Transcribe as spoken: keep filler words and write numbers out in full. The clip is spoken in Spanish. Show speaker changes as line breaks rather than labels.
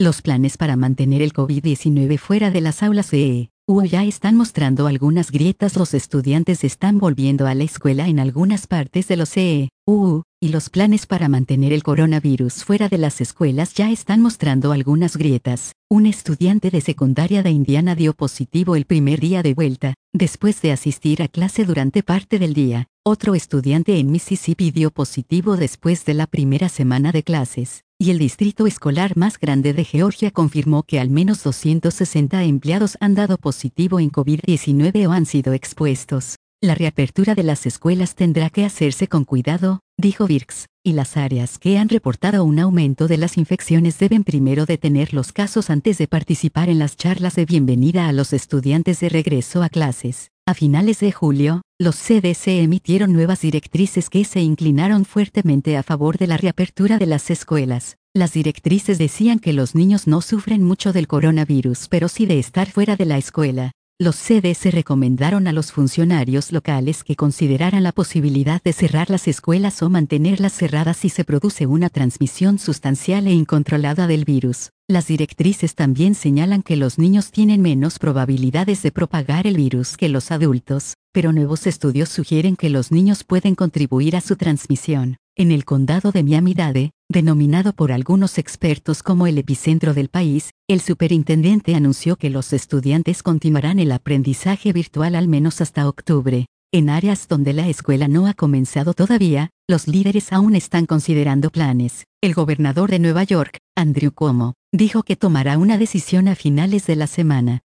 Los planes para mantener el COVID diecinueve fuera de las aulas de E U ya están mostrando algunas grietas. Los estudiantes están volviendo a la escuela en algunas partes de los E U, y los planes para mantener el coronavirus fuera de las escuelas ya están mostrando algunas grietas. Un estudiante de secundaria de Indiana dio positivo el primer día de vuelta, después de asistir a clase durante parte del día. Otro estudiante en Mississippi dio positivo después de la primera semana de clases. Y el distrito escolar más grande de Georgia confirmó que al menos doscientos sesenta empleados han dado positivo en COVID diecinueve o han sido expuestos. La reapertura de las escuelas tendrá que hacerse con cuidado, dijo Birx, y las áreas que han reportado un aumento de las infecciones deben primero detener los casos antes de participar en las charlas de bienvenida a los estudiantes de regreso a clases. A finales de julio, los C D C emitieron nuevas directrices que se inclinaron fuertemente a favor de la reapertura de las escuelas. Las directrices decían que los niños no sufren mucho del coronavirus, pero sí de estar fuera de la escuela. Los C D C recomendaron a los funcionarios locales que consideraran la posibilidad de cerrar las escuelas o mantenerlas cerradas si se produce una transmisión sustancial e incontrolada del virus. Las directrices también señalan que los niños tienen menos probabilidades de propagar el virus que los adultos, pero nuevos estudios sugieren que los niños pueden contribuir a su transmisión. En el condado de Miami-Dade, denominado por algunos expertos como el epicentro del país, el superintendente anunció que los estudiantes continuarán el aprendizaje virtual al menos hasta octubre. En áreas donde la escuela no ha comenzado todavía, los líderes aún están considerando planes. El gobernador de Nueva York, Andrew Cuomo, dijo que tomará una decisión a finales de la semana.